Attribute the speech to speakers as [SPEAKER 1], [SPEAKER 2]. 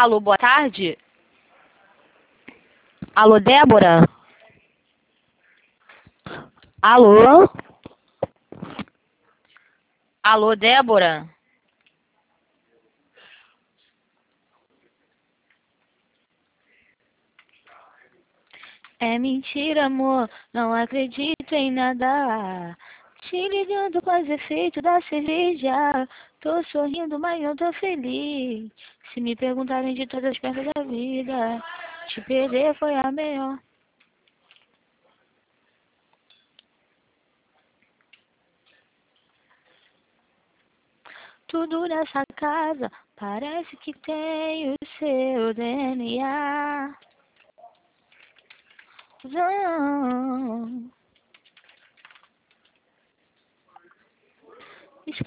[SPEAKER 1] Alô, boa tarde? Alô, Débora? Alô? Alô, Débora? É mentira, amor, não acredito em nada. Te ligando com os efeitos da cerveja. Tô sorrindo, mas não tô feliz. Se me perguntarem de todas as perdas da vida, te perder foi a melhor. Tudo nessa casa parece que tem o seu DNA. Não.